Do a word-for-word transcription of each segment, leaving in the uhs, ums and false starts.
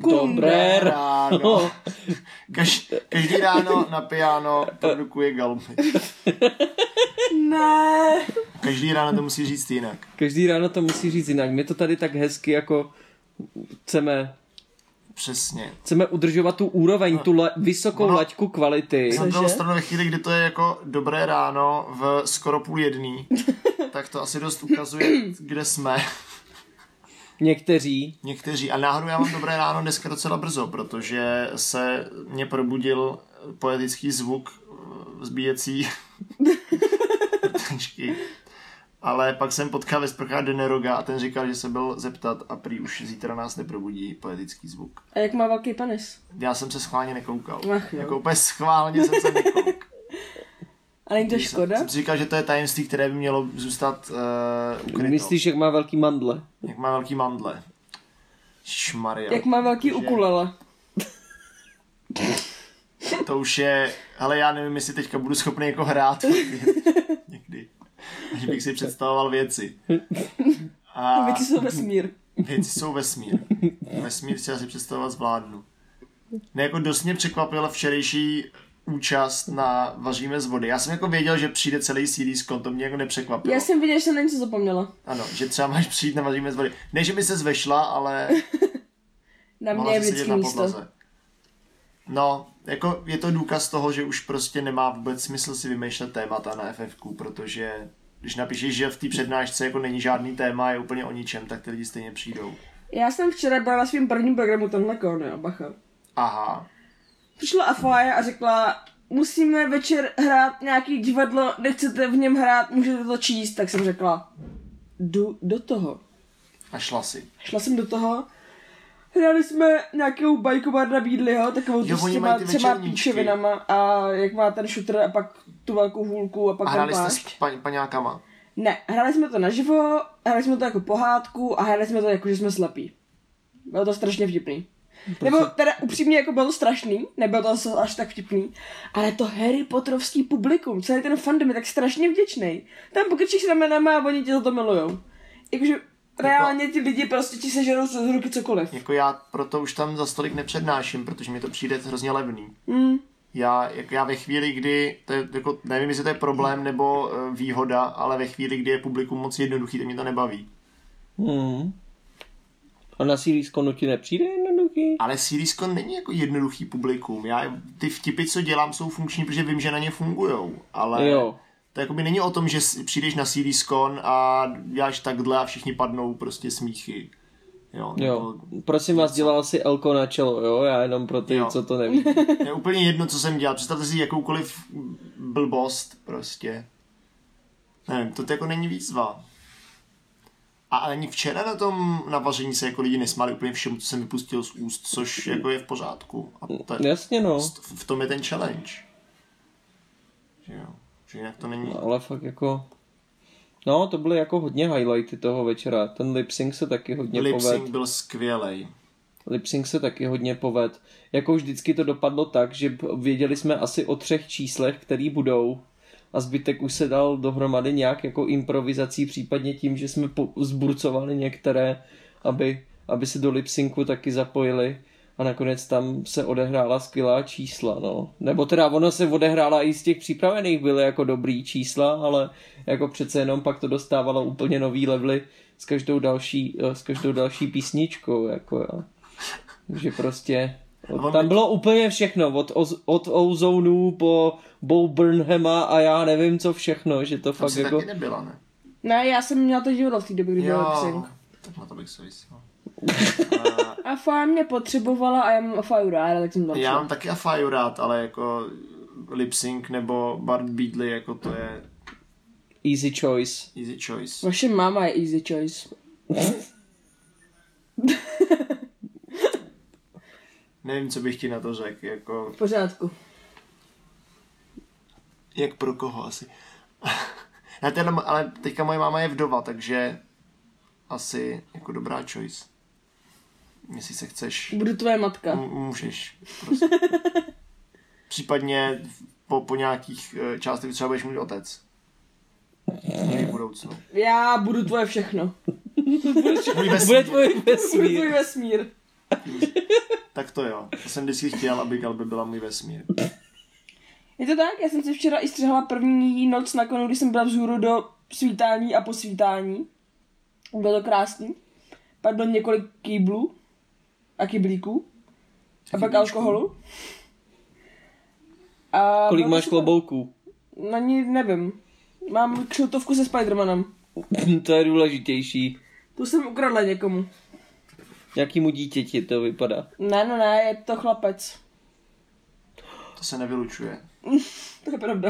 Dobré ráno. Kaž, každý ráno na piano produkuje galby. Ne. Každý ráno to musí říct jinak. Každý ráno to musí říct jinak. My to tady tak hezky jako chceme... Přesně. Chceme udržovat tu úroveň, no, tu la, vysokou no, laťku kvality. Na druhou stranu ve chvíli, kdy to je jako dobré ráno v skoro půl jedný, tak to asi dost ukazuje, kde jsme. Někteří. Někteří. A náhodou já mám dobré ráno dneska docela brzo, protože se mě probudil poetický zvuk zbíjecí rtečky. Ale pak jsem potkal ve sprchách Deneroga a ten říkal, že se byl zeptat a prý už zítra nás neprobudí poetický zvuk. A jak má velký penis? Já jsem se schválně nekoukal. Ach, jako úplně schválně jsem se nekoukal. A není to škoda? Jsem si říkal, že to je tajemství, které by mělo zůstat uh, ukryto. Myslíš, jak má velký mandle? Jak má velký mandle. Šmaria. Jak má velký že... ukulele. To už je... Ale já nevím, jestli teďka budu schopný jako hrát. Někdy. Až bych si představoval věci. A věci jsou vesmír. Věci jsou vesmír. Vesmír si asi představovat zvládnu. Ne, jako dost mě překvapila včerejší účast na Vaříme z vody. Já jsem jako věděl, že přijde celý C D Skon, to mě jako nepřekvapilo. Já jsem věděl, že jsem na něco zapomněla. Ano, že třeba máš přijít na Vaříme z vody. Ne, že by se zvešla, ale... Na mě je vždycky místo. No, jako je to důkaz toho, že už prostě nemá vůbec smysl si vymýšlet témata na F F Q, protože když napíšeš, že v té přednášce jako není žádný téma, je úplně o ničem, tak ty lidi stejně přijdou. Já jsem včera byla na svým prvním programu tenhle kon, jo, bacha. Aha. Přišla Afaja a řekla, musíme večer hrát nějaký divadlo, nechcete v něm hrát, můžete to číst, tak jsem řekla, jdu do toho. A šla si. Šla jsem do toho. Hráli jsme nějakou bajku Barda Beadleyho, takovou jo, s těma třema píčevinama a jak má ten šutr a pak tu velkou hůlku a pak a ten hráli plášť. jste s pa- paňákama? Ne, hráli jsme to naživo, hráli jsme to jako pohádku a hráli jsme to jako, že jsme slepí. Bylo to strašně vtipný. Prostě... Nebo teda upřímně jako bylo to strašný, nebylo to až tak vtipný, ale to Harry Potterovský publikum, celý ten fandom je tak strašně vděčný. Tam pokrčíš ramenama a oni tě za to milujou. Jakože reálně ti lidi prostě ti sežerou z ruky cokoliv. Jako já proto už tam za stolik nepřednáším, protože mi to přijde hrozně levný. Mm. Já, jako já ve chvíli, kdy, to je, jako, nevím, jestli to je problém nebo uh, výhoda, ale ve chvíli, kdy je publikum moc jednoduchý, tak mě to nebaví. Hmm. A na C D Skonu ti nepřijde jednoduchý? Ale C D Skon není jako jednoduchý publikum. Já, ty vtipy, co dělám, jsou funkční, protože vím, že na ně fungujou. Ale jo. To jakoby není o tom, že přijdeš na C D Skon a děláš takhle a všichni padnou prostě smíchy. Jo, jo. Prosím vás, dělal si Elko na čelo, jo? Já jenom pro ty, jo. Co to neví. Je úplně jedno, co jsem dělal. Představte si jakoukoliv blbost prostě. Nevím, to jako není výzva. A ani včera na tom navaření se jako lidi nesmáli úplně všemu, co jsem vypustil z úst, což jako je v pořádku. A to je, jasně, no. V tom je ten challenge. Že jo. Že jinak to není... No, ale fakt jako... No, to byly jako hodně highlighty toho večera. Ten lip sync se taky hodně lip poved. Lip sync byl skvělej. Lip sync se taky hodně poved. Jako vždycky to dopadlo tak, že věděli jsme asi o třech číslech, který budou. A zbytek už se dal dohromady nějak jako improvizací, případně tím, že jsme zburcovali některé, aby, aby se do lip syncu taky zapojili. A nakonec tam se odehrála skvělá čísla, no. Nebo teda ono se odehrála i z těch připravených, byly jako dobrý čísla, ale jako přece jenom pak to dostávalo úplně nový levely s každou další, s každou další písničkou, jako jo. Takže prostě od, tam bylo úplně všechno, od, od Ozonu po Bo Burnhama a já nevím co všechno, že to tam fakt jako... taky nebyla, ne? Ne, já jsem měla to divadlo v té době, kdy byl lip sync. Tak na to bych se vysílal. A Afája mě potřebovala a já mám Afáju ráda, tak jsem Já mám taky Afáju rád, ale jako lip sync nebo Bard Beadley, jako to je... Easy choice. Easy choice. Vaše máma je easy choice. Nevím, co bych ti na to řekl, jako... V pořádku. Jak pro koho asi. Ne, teda, ale teďka moje máma je vdova, takže asi jako dobrá choice. Jestli se chceš... Budu tvoje matka. M- můžeš. Prostě. Případně po, po nějakých částech třeba budeš můj otec. Někdy v budoucnu. Já budu tvoje všechno. Můj vesmír. Bude tvůj vesmír. Budu tvůj vesmír. Tak to jo. To jsem vždycky chtěl, aby Galby byla můj vesmír. Je to tak? Já jsem si včera i střihla první noc na konu, když jsem byla vzhůru do svítání a posvítání. Bylo to krásný. Pak bylo několik kýblů a kyblíků. A pak alkoholu. A Kolik máš klobouků? Na ní nevím. Mám kšiltovku se Spidermanem. To je důležitější. Tu jsem ukradla někomu. Jakýmu dítěti to vypadá? Ne, ne, ne, je to chlapec. To se nevylučuje. To je pravda.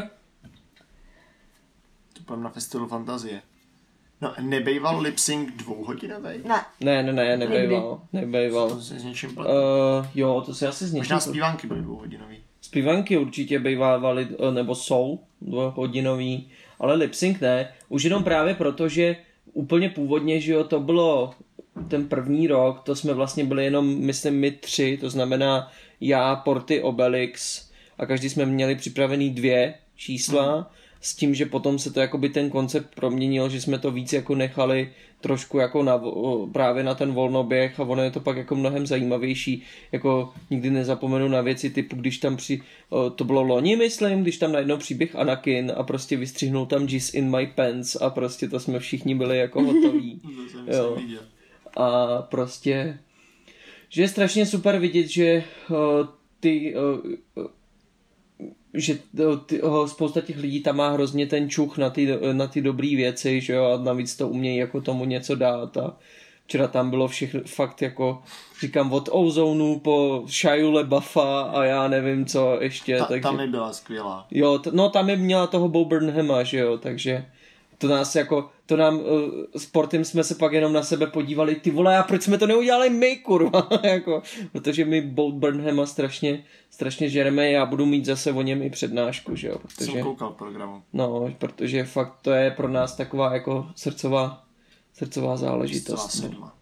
To půjdem na festivalu fantazie. No, nebejval lip-sync dvouhodinový? Ne. Ne, ne, ne, nebejval. Nebejval. To se s něčím Uh, platí. jo, to si asi s něčím... Možná zpívánky byly dvouhodinový. Zpívanky určitě bývaly, nebo jsou dvouhodinový, ale lip-sync ne. Už jenom právě proto, že úplně původně, že jo, to bylo ten první rok, to jsme vlastně byli jenom, myslím, my tři, to znamená já, Porty, Obelix a každý jsme měli připravený dvě čísla, hmm. s tím, že potom se to jakoby ten koncept proměnil, že jsme to víc jako nechali trošku jako na, právě na ten volnoběh a ono je to pak jako mnohem zajímavější, jako nikdy nezapomenu na věci typu, když tam při, to bylo loni, myslím, když tam najednou příběh Anakin a prostě vystřihnul tam Jizz in my pants a prostě to jsme všichni byli jako hotoví. Jo. A prostě, že je strašně super vidět, že uh, ty uh, že ty, uh, spousta těch lidí tam má hrozně ten čuch na ty, na ty dobrý věci, že jo, a navíc to umějí jako tomu něco dát a včera tam bylo všechno fakt jako, říkám, od Ozonu po Shia LaBeoufa a já nevím co ještě. Ta, takže... Tam mi byla skvělá. Jo, t- no tam je měla toho Bo Burnhama, že jo, takže to nás jako, to nám uh, sportem jsme se pak jenom na sebe podívali, ty vole, a proč jsme to neudělali my, kurva, jako, protože my Bo Burnhama strašně, strašně žereme, já budu mít zase o něm i přednášku, že jo, protože... Jsem koukal programu. No, protože fakt to je pro nás taková jako srdcová, srdcová záležitost. Zcela sedma.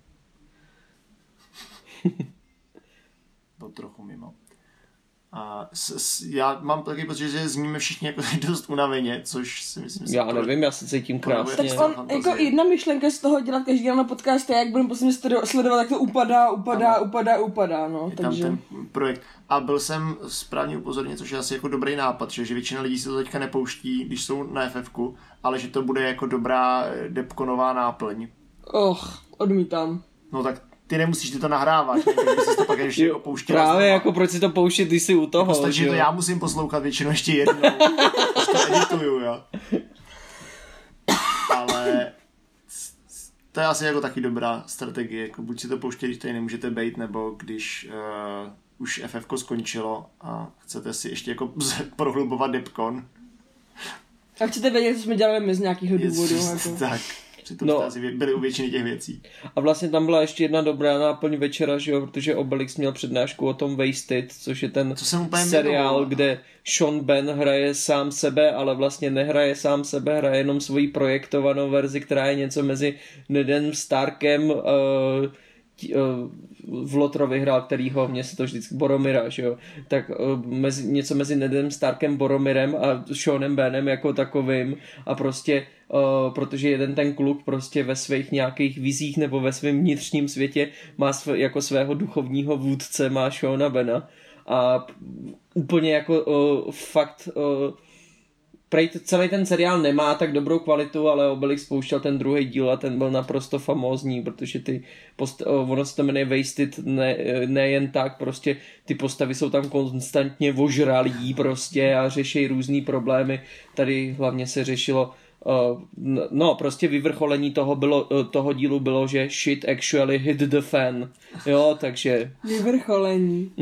Byl trochu mimo. A s, s, já mám taky pocit, že zníme všichni jako dost unaveně, což si myslím... Já to, nevím, já se cítím krásně. Tak on, jako jedna myšlenka z toho dělat každý den na podcast je, jak budeme posledně sledovat, jak to upadá, upadá, ano. upadá, upadá, no. Je takže... tam ten projekt. A byl jsem správně upozorněn, což je asi jako dobrý nápad, že, že většina lidí si to teďka nepouští, když jsou na F F ku, ale že to bude jako dobrá depkonová náplň. Och, odmítám. No tak ty nemusíš, ty to nahrávat, takže jsi to pak ještě jako pouštěl. Právě jako proč si to pouštět, když jsi u toho, jako že to já musím poslouchat většinou ještě jednou, když to edituju, jo. Ale to je asi jako taky dobrá strategie, jako buď si to pouštět, když tady nemůžete bejt, nebo když uh, už F F ko skončilo a chcete si ještě jako prohlubovat depkon. A chcete vědět, co jsme dělali my z nějakého důvodu. Jako. Tak. Přitom no. jste asi byli u většiny těch věcí. A vlastně tam byla ještě jedna dobrá náplň večera, že jo, protože Obelix měl přednášku o tom Wasted, což je ten seriál, měl, kde Sean Ben hraje sám sebe, ale vlastně nehraje sám sebe, hraje jenom svoji projektovanou verzi, která je něco mezi Nedem Starkem, uh, tí, uh, v Lotrovi hrál, kterýho, mně se to vždycky Boromira, že jo, tak uh, mezi, něco mezi Nedem Starkem, Boromirem a Seanem Benem jako takovým a prostě Uh, protože jeden ten kluk prostě ve svých nějakých vizích nebo ve svém vnitřním světě má sv- jako svého duchovního vůdce, má Seana Bena a úplně jako uh, fakt uh, prej celý ten seriál nemá tak dobrou kvalitu, ale Obelix spouštěl ten druhý díl a ten byl naprosto famózní, protože ty post- uh, ono se to jmenuje Wasted ne, nejen tak, prostě ty postavy jsou tam konstantně ožralí prostě a řeší různý problémy. Tady hlavně se řešilo Uh, no, prostě vyvrcholení toho, bylo, uh, toho dílu bylo, že shit actually hit the fan. Jo, takže... Vyvrcholení.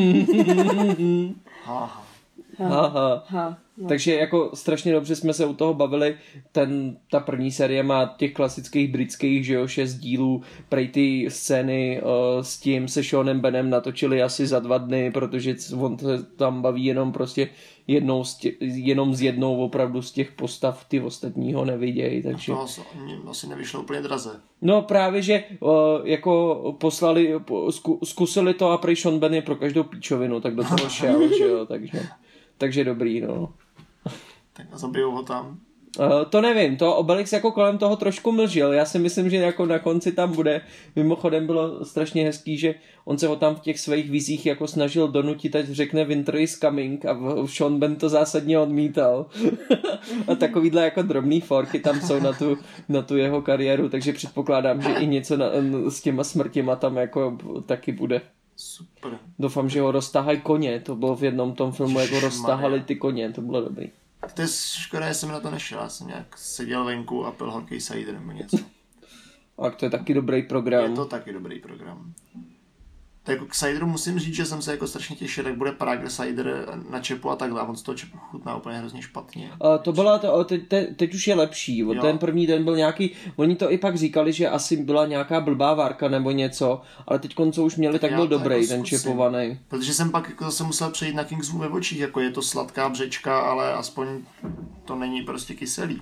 Haha. Haha. Ha, no. Takže jako strašně dobře jsme se u toho bavili. Ten, ta první série má těch klasických britských, že jo, šest dílů. Prej ty scény uh, s tím se Seanem Benem natočili asi za dva dny, protože on se tam baví jenom prostě jednou z tě, jenom z jednou opravdu z těch postav, ty ostatní ho nevidějí, takže... To asi, asi nevyšlo úplně draze. No právě, že uh, jako poslali, zku, zkusili to a prej Sean Ben je pro každou píčovinu, tak do toho šel, že jo, takže, takže dobrý, no. Tak a zabijou ho tam. Uh, to nevím, to Obelix jako kolem toho trošku mlžil, já si myslím, že jako na konci tam bude. Mimochodem bylo strašně hezký, že on se ho tam v těch svých vizích jako snažil donutit, ať řekne Winter is coming a Sean Ben to zásadně odmítal. A takovýhle jako drobný forky tam jsou na tu, na tu jeho kariéru, takže předpokládám, že i něco na, s těma smrtěma tam jako taky bude. Super. Doufám, že ho roztahají koně, to bylo v jednom tom filmu, jako roztahali ty koně, to bylo dobrý. To je škoda, že jsem na to nešel, já jsem nějak seděl venku a pil horký cider nebo něco. A to je taky dobrý program. Je to taky dobrý program. Tak jako k cideru musím říct, že jsem se jako strašně těšil, jak bude Prague cider na čepu a takhle. A on z toho čepu chutná úplně hrozně špatně. A to byla, to, te, te, teď už je lepší. Jo. Ten první den byl nějaký, oni to i pak říkali, že asi byla nějaká blbá várka nebo něco, ale teď co už měli, tak, tak byl dobrý jako ten čepovaný. Protože jsem pak jako zase musel přejít na Kingswood ve očích, jako je to sladká břečka, ale aspoň to není prostě kyselý.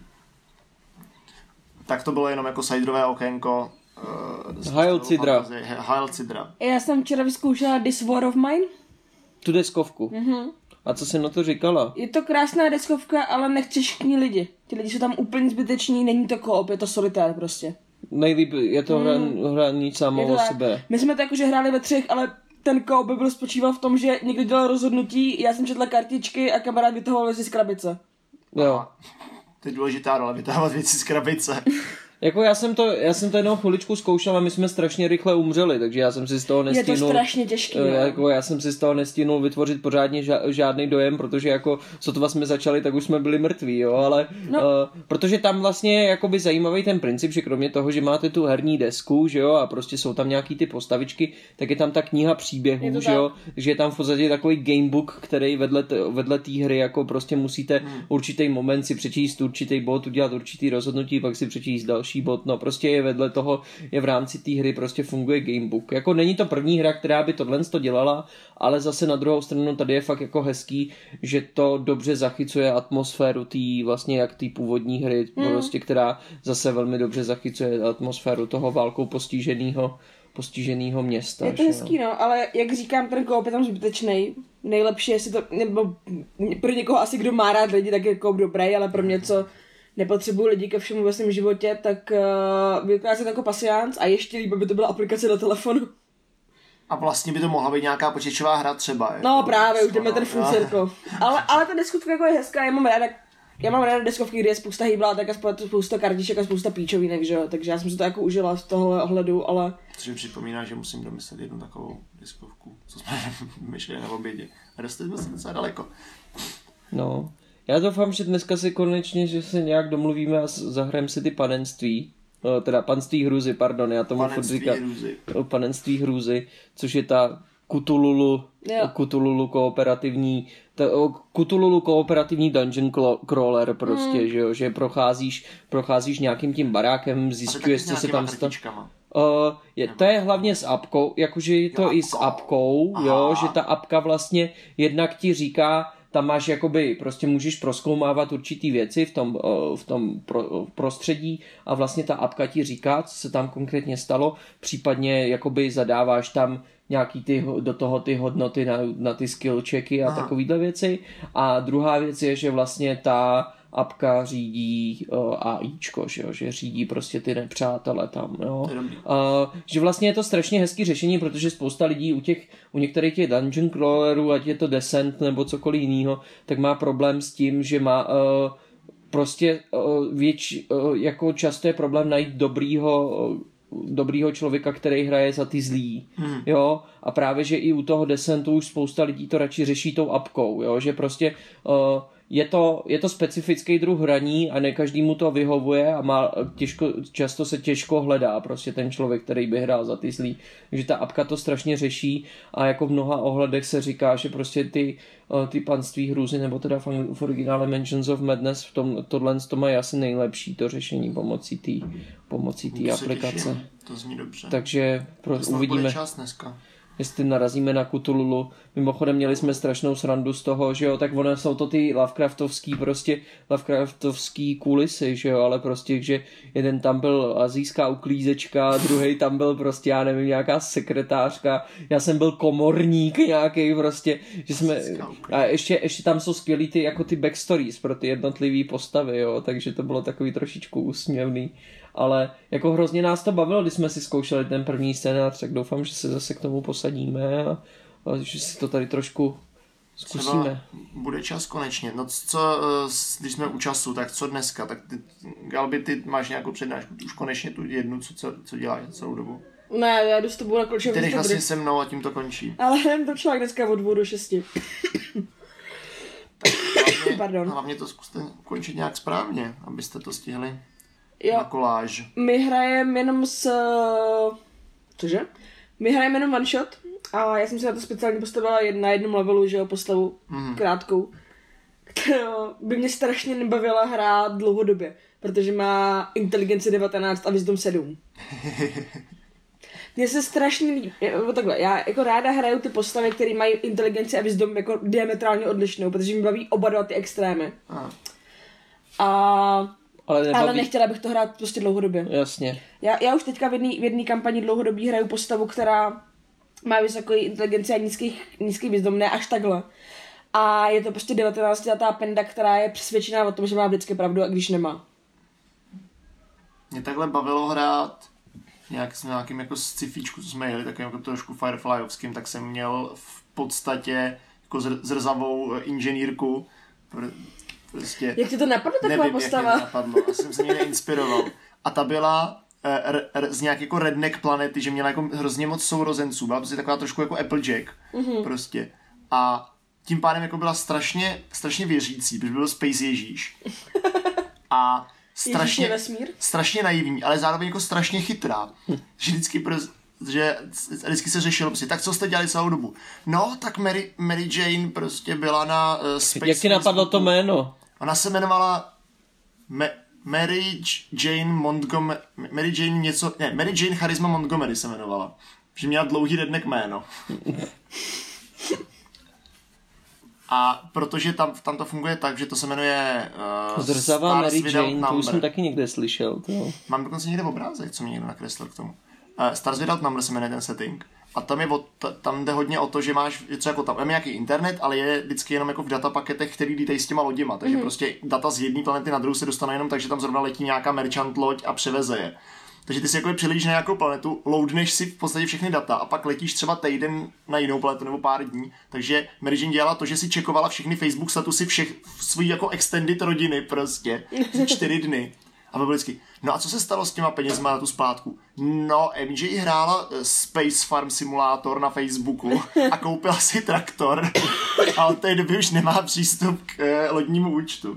Tak to bylo jenom jako ciderové okénko. Uh, Heil Cidra. Heil Cidra. Já jsem včera vyzkoušela This War of Mine. Tu deskovku. Mhm. A co jsi na to říkala? Je to krásná deskovka, ale nechceš k ní lidi. Ti lidi jsou tam úplně zbyteční, není to co-op, je to solitér prostě. Nejlíp je to mm. hraní samo o sebe. My jsme to jakože hráli ve třech, ale ten co-op by byl spočíval v tom, že někdo dělal rozhodnutí, já jsem četla kartičky a kamarád vytahoval věci z krabice. Jo. To je důležitá role, vytahovat věci z krabice. Jako já jsem to, já jsem to jednou chviličku zkoušel a my jsme strašně rychle umřeli, takže já jsem si z toho nestihnul. Je to strašně těžký. No. Jako já jsem si z toho nestihnul vytvořit pořádně žádný dojem, protože jako sotva jsme začali, tak už jsme byli mrtví, jo, ale no. uh, protože tam vlastně je jakoby zajímavý ten princip, že kromě toho, že máte tu herní desku, že jo, a prostě jsou tam nějaký ty postavičky, tak je tam ta kniha příběhů, že jo, takže je tam v podstatě takový gamebook, který vedle t- vedle té hry jako prostě musíte hmm. určitý moment si přečíst určitý bod, udělat určitý rozhodnutí, pak si přečíst další bod, no prostě je vedle toho, je v rámci té hry prostě funguje gamebook. Jako není to první hra, která by tohle to dělala, ale zase na druhou stranu tady je fakt jako hezký, že to dobře zachycuje atmosféru té vlastně jak té původní hry, mm. prostě, která zase velmi dobře zachycuje atmosféru toho válkou postiženého postiženého města. Je to hezký, no, ale jak říkám, ten koop je tam zbytečnej. Nejlepší, jestli to, nebo pro někoho asi, kdo má rád lidi, tak je koop dobrý, ale pro mě, co nepotřebuji lidi ke všemu ve svém životě, tak uh, vypadá se to jako pasiánc a ještě líp, by to byla aplikace do telefonu. A vlastně by to mohla být nějaká počítačová hra třeba. Jako no právě, už jdeme ten full circle. ale, ale ta deskovka jako je hezká, já mám ráda, já mám ráda deskovky, kde je spousta hýblátek a spousta kartiček a spousta píčovínek, že jo, takže já jsem si to jako užila z tohohle ohledu, ale... Což mi připomíná, že musím domyslet jednu takovou deskovku, co jsme myšli na obědě. A dostali jsme se docela daleko. No... Já doufám, že dneska si konečně, že se nějak domluvíme a zahrajeme si ty panenství. No, teda panství hrůzy, pardon, já tomu furt říkám. Panenství hrůzy, což je ta Cthulhu, Cthulhu kooperativní, ta, Cthulhu kooperativní dungeon crawler prostě, mm. že jo, že procházíš, procházíš nějakým tím barákem, zjišťuješ, co se tam stane. Uh, je, to je hlavně s apkou, jakože je to jo, i s apkou, Aha. jo, že ta apka vlastně jednak ti říká, tam máš jakoby, prostě můžeš prozkoumávat určitý věci v tom, v tom pro, prostředí a vlastně ta apka ti říká, co se tam konkrétně stalo, případně jakoby zadáváš tam nějaký ty, do toho ty hodnoty na, na ty skill checky a Aha. takovýhle věci. A druhá věc je, že vlastně ta apka řídí uh, AIčko, že, jo? Že řídí prostě ty nepřátele tam. Jo? Uh, že vlastně je to strašně hezký řešení, protože spousta lidí u těch, u některých těch dungeon crawlerů, ať je to Descent nebo cokoliv jiného, tak má problém s tím, že má uh, prostě uh, věč, uh, jako často je problém najít dobrýho uh, dobrýho člověka, který hraje za ty zlý, hmm. jo, a právě, že i u toho Descentu už spousta lidí to radši řeší tou apkou, jo, že prostě uh, je to, je to specifický druh hraní a ne každému to vyhovuje a má těžko, často se těžko hledá prostě ten člověk, který by hrál za ty zlý. Takže ta apka to strašně řeší a jako v mnoha ohledech se říká, že prostě ty, ty panství hrůzy nebo teda v originále Mansions of Madness v tom, tohle to mají asi nejlepší to řešení pomocí té pomocí té aplikace. To zní dobře. Takže pro, to uvidíme. Čas dneska. jestli narazíme na Cthulhu. Mimochodem měli jsme strašnou srandu z toho, že jo, tak ono jsou to ty Lovecraftovský prostě, Lovecraftovský kulisy, že jo, ale prostě, že jeden tam byl asijská uklízečka, druhý tam byl prostě, já nevím, nějaká sekretářka, já jsem byl komorník nějaký prostě, že jsme, a ještě, ještě tam jsou skvělý ty, jako ty backstories pro ty jednotlivý postavy, jo, takže to bylo takový trošičku úsměvný. Ale jako hrozně nás to bavilo, když jsme si zkoušeli ten první scénář, tak doufám, že se zase k tomu posadíme a, a že si to tady trošku zkusíme. Třeba bude čas konečně. No co, když jsme u času, tak co dneska? Tak ty, Galby, ty máš nějakou přednášku, už konečně tu jednu, co, co, co děláš celou dobu? Ne, já jdu s tebou na Kločově. Ty jdeš vlastně se mnou a tím to končí. Ale jdem to člověk dneska od dvou do šesti. Tak hlavně, Pardon. hlavně to zkuste končit nějak správně, abyste to stihli. Jo. Na koláž. My hrajeme jenom s... Cože? My hrajeme jenom one shot a já jsem si na to speciálně postavila na jednom levelu, že jo, postavu mm. krátkou, kterou by mě strašně nebavila hrát dlouhodobě, protože má inteligenci devatenáct a wisdom sedm. Mně se strašně líbí, takhle, já jako ráda hraju ty postavy, které mají inteligenci a wisdom jako diametrálně odlišnou, protože mi baví oba dva ty extrémy. Ah. A... Ale, nebaví... Ale nechtěla bych to hrát prostě dlouhodobě. Jasně. Já, já už teďka v jedné v jedné kampani dlouhodobí hraju postavu, která má vysokou inteligenci a nízký, nízký wisdom, ne až takhle. A je to prostě devatenáctiletá penda, která je přesvědčená o tom, že má vždycky pravdu, a když nemá. Mě takhle bavilo hrát nějak s nějakým jako sci-fíčku, co jsme jeli, takovým jako trošku Fireflyovským, tak jsem měl v podstatě jako zr- zrzavou inženýrku. Prostě, jak ti to napadlo, taková nevím, postava? Jak mě napadlo, asi jsem se mě neinspiroval. A ta byla r, r, z nějak jako redneck planety, že měla jako hrozně moc sourozenců, byla prostě taková trošku jako Applejack, mm-hmm. prostě. A tím pádem jako byla strašně, strašně věřící, protože byl Space Ježíš. A strašně, strašně naivní, ale zároveň jako strašně chytrá. Že vždycky, pros, že vždycky se řešilo prostě, tak co jste dělali celou dobu? No, tak Mary, Mary Jane prostě byla na uh, Space. Jak ti napadlo to jméno? Ona se jmenovala Ma- Mary Jane Montgomery, Mary Jane něco, ne, Mary Jane Charisma Montgomery se jmenovala. Že měla dlouhý redneck jméno. A protože tam, tam to funguje tak, že to se jmenuje uh, Zrzavá Mary Jane, to už jsem taky někde slyšel. To. Mám dokonce někde obrázek, co mě někdo nakreslil k tomu. Uh, Stars Without Number se jmenuje ten setting. A tam, je o, tam jde hodně o to, že máš něco jako tam, je nějaký internet, ale je vždycky jenom jako v datapaketech, který lítají s těma loděma. Takže mm-hmm. prostě data z jedné planety na druhou se dostane jenom tak, že tam zrovna letí nějaká merchant loď a převeze je. Takže ty si jako přilíš na nějakou planetu, loadneš si v podstatě všechny data a pak letíš třeba týden na jinou planetu nebo pár dní. Takže Mary Jane dělala to, že si čekovala všechny Facebook statusy všech svý jako extended rodiny prostě za čtyři dny. A bylo vždycky, no a co se stalo s těma penězma na tu splátku? No, M J hrála Space Farm Simulator na Facebooku a koupila si traktor a od té doby už nemá přístup k eh, lodnímu účtu.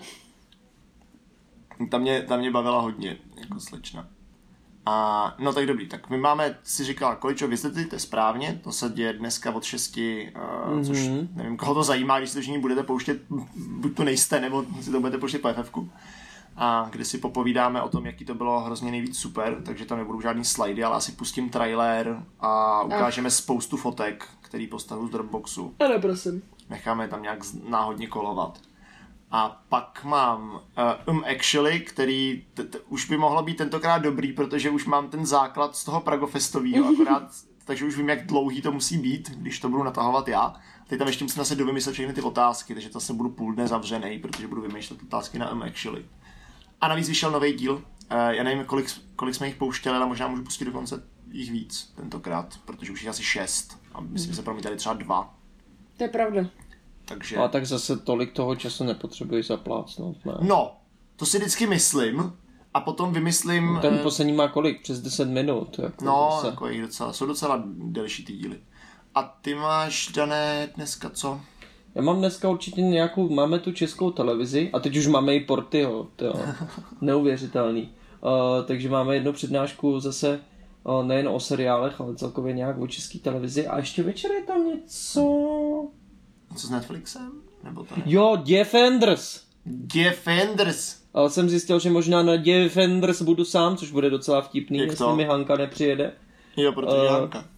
Ta mě, ta mě bavila hodně, jako slečna. A no tak dobrý, tak my máme, si říkala, Količo, vysvětlíte správně, to se děje dneska od šesti, uh, mm-hmm. což nevím, koho to zajímá, když si to všichni budete pouštět, buď to nejste, nebo si to budete pouštět po F F ku. A kde si popovídáme o tom, jaký to bylo hrozně nejvíc super, takže tam nebudou žádný slidy, ale asi pustím trailer a ukážeme Ach. spoustu fotek, který postavu z Dropboxu. Ale prosím. Necháme tam nějak náhodně kolovat. A pak mám uh, Um Actually, který t- t- už by mohlo být tentokrát dobrý, protože už mám ten základ z toho Pragofestovýho, akorát, takže už vím, jak dlouhý to musí být, když to budu natahovat já. Teď tam ještě musím se dovymyslet všechny ty otázky, takže to se budu půl dne zavřenej, protože budu vymýšlet otázky na Um Actually. A navíc vyšel nový díl, uh, já nevím, kolik, kolik jsme jich pouštěli, ale možná můžu pustit dokonce jich víc tentokrát, protože už jich asi šest a myslím, že se promítali třeba dva. To je pravda. Takže... A tak zase tolik toho času nepotřebuješ zaplácnout, ne? No, to si vždycky myslím a potom vymyslím... Ten poslední má kolik? Přes deset minut? Jako no, zase. jako jich docela, jsou docela delší ty díly. A ty máš, Dané, dneska co? Já mám dneska určitě nějakou, máme tu českou televizi a teď už máme i Portyho, to jo, neuvěřitelný. Uh, takže máme jednu přednášku zase uh, nejen o seriálech, ale celkově nějak o české televizi a ještě večer je tam něco... Co s Netflixem? Nebo to ne? Jo, Defenders. Defenders. Ale jsem zjistil, že možná na Defenders budu sám, což bude docela vtipný, jestli mi Hanka nepřijede. Jo, protože uh, Hanka.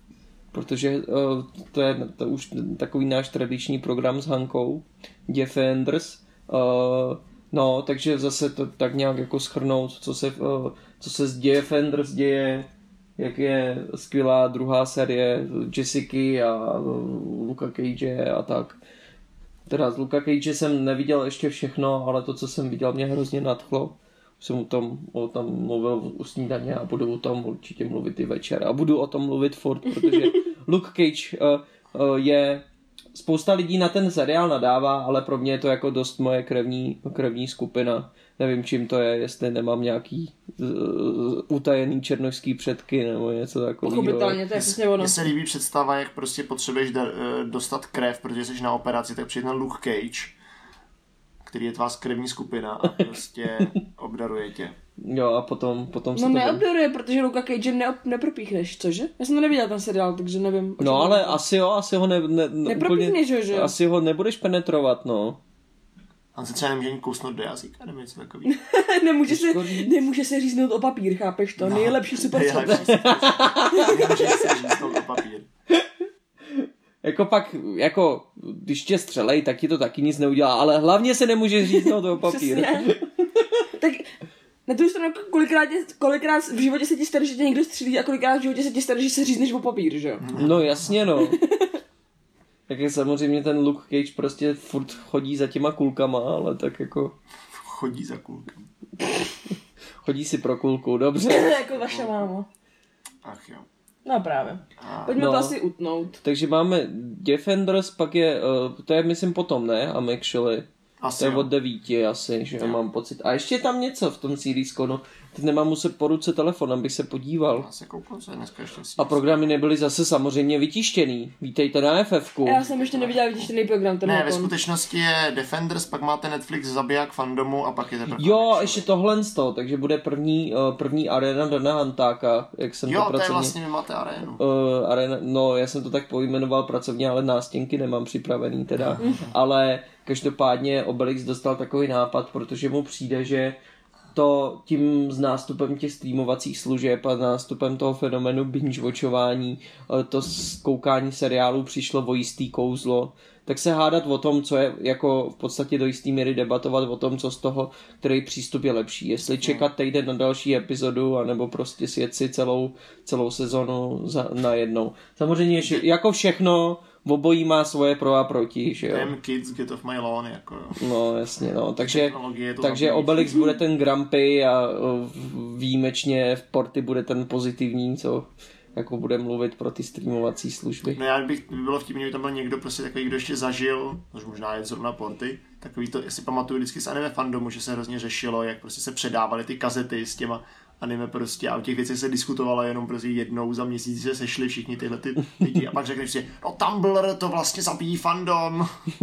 protože uh, to je to už takový náš tradiční program s Hankou, Defenders. Uh, no, takže zase to tak nějak jako shrnout, co se, uh, co se s Defenders děje, jak je skvělá druhá série Jessica a uh, Luka Cage a tak. Teda z Luka Cage jsem neviděl ještě všechno, ale to, co jsem viděl, mě hrozně nadchlo. Jsem o tom, o tom mluvil u snídaně a budu o tom určitě mluvit i večer. A budu o tom mluvit furt, protože Luke Cage uh, uh, je... Spousta lidí na ten seriál nadává, ale pro mě je to jako dost moje krevní, krevní skupina. Nevím, čím to je, jestli nemám nějaký uh, utajený černošský předky nebo něco takového. Pochopitelně, to je přesně ono. Mně se líbí představa, jak prostě potřebuješ da, dostat krev, protože jsi na operaci, tak přijde ten Luke Cage, který je tvá krevní skupina a prostě obdaruje tě. Jo, a potom, potom se no to... No neobdaruje, protože Luka Cage ne, nepropíchneš, cože? Já jsem to neviděl ten seriál, takže nevím. No ale to... asi jo, asi ho ne... ne Nepropíchneš ho, že jo? Asi ho nebudeš penetrovat, no. On se třeba nemůže ani kousnout do jazyka, nebo něco takový. nemůže, se, nemůže se říznout o papír, chápeš to? No, nejlepší super nejlepší Nemůže se říznout o papír. Jako pak, jako, když tě střelej, tak ti to taky nic neudělá, ale hlavně se nemůže říznout o papír. Tak na druhou stranu, kolikrát, kolikrát v životě se ti stane, že tě někdo střílí a kolikrát v životě se ti stane, že se řízneš o papír, že jo? No jasně, no. Tak je samozřejmě ten Luke Cage prostě furt chodí za těma kulkama, ale tak jako... Chodí za kulkama. Chodí si pro kulku, dobře. Jako vaše máma. Ach jo. No právě. Pojďme no, to asi utnout. Takže máme Defenders, pak je, uh, to je myslím potom, ne? I'm actually... Asi to je jo. od devíti asi, že jo. Mám pocit. A ještě je tam něco v tom series no. Teď nemám muset po ruce telefon, abych se podíval. Já se koukám, co je dneska ještě A programy nebyly zase samozřejmě vytištěný. Vítejte na F F ku. Já jsem ještě neviděla vytištěný program. Ten ne, ve skutečnosti je Defenders, pak máte Netflix Zabiják fandomu a pak je teprve... Jo, ještě tohle z toho, takže bude první, uh, první arena Dana Hantáka, jak jsem jo, to pracovně... Jo, to je vlastně, vy máte arénu. Uh, arena, no, já jsem to tak pojmenoval pracovně, ale nástěnky nemám připravený teda. Ale každopádně Obelix dostal takový nápad, protože mu přijde, že to tím s nástupem těch streamovacích služeb a nástupem toho fenomenu binge-watchování, to koukání seriálů přišlo o jistý kouzlo, tak se hádat o tom, co je jako v podstatě do jistý míry debatovat o tom, co z toho, který přístup je lepší. Jestli čekat týden na další epizodu, anebo prostě sjet si celou, celou sezonu za, na jednou. Samozřejmě, že jako všechno, obojí má svoje pro a proti, že jo. Damn kids, get off my lawn, jako jo. No, jasně, no. Takže, takže zabíjí. Obelix bude ten grumpy a výjimečně v Porty bude ten pozitivní, co jako bude mluvit pro ty streamovací služby. No já bych, by bylo vtipně, kdyby tam byl někdo prostě takový, kdo ještě zažil, což možná je zrovna Porty, takový to, jestli pamatuju vždycky z anime fandomu, že se hrozně řešilo, jak prostě se předávaly ty kazety s těma anime prostě a o těch věcech se diskutovalo jenom prostě jednou za měsíc, se sešli všichni tyhle ty lidi a pak řekneš si, no Tumblr to vlastně zabíjí fandom.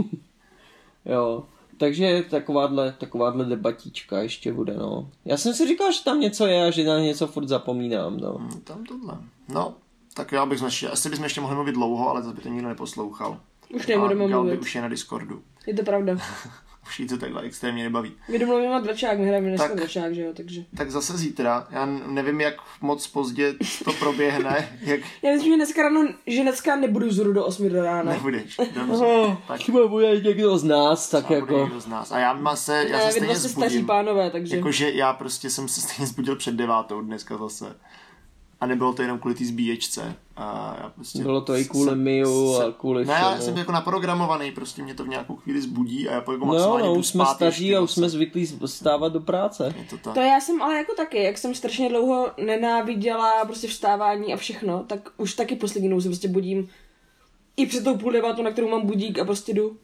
Jo, takže takováhle, takováhle debatíčka ještě bude, no. Já jsem si říkal, že tam něco je a že na něco furt zapomínám, no. Hmm, tam tohle. No, tak já bych ještě, asi bychom ještě mohli mluvit dlouho, ale zase by to nikdo neposlouchal. Už nebudeme mluvit. Už je na Discordu. Je to pravda. Už jí to takhle extrémně nebaví. My domluvíme na Dračák, my hrajeme dneska Dračák, že jo, takže. Tak zase zítra, já nevím, jak moc pozdě to proběhne. Jak... Já myslím, že dneska ráno, že dneska nebudu zhru do osmi do rána. Nebudeš, dobře. Oh, tak chyba bude někdo z nás, tak Třeba jako. někdo z nás. A já, má se, já ne, se stejně vlastně zbudím. staří pánové, takže. Jakože já prostě jsem se stejně zbudil před devátou dneska zase. A nebylo to jenom kvůli té zbíječce. A já prostě bylo to i kvůli Miu a kvůli všemu. všemu. Ne, já jsem jako naprogramovaný, prostě mě to v nějakou chvíli zbudí a já po jako no, maximálně no, jdu už jsme spát staří ještě a už jsme zvyklí stávat do práce. Je to tak. To já jsem ale jako taky, jak jsem strašně dlouho nenáviděla prostě vstávání a všechno, tak už taky poslední dobou se prostě budím i před tou půl devátou, na kterou mám budík a prostě jdu.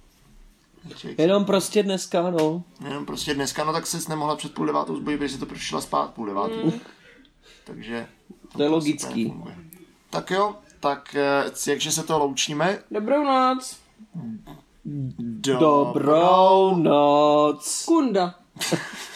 Jenom prostě dneska, no. Jenom prostě dneska, no tak ses nemohla před půl devátou zbudit, protože to přišla spát půl devátý. Mm. Takže to je logický. Tak jo, tak jakže se to loučíme? Dobrou noc. Dobrou noc. Kunda.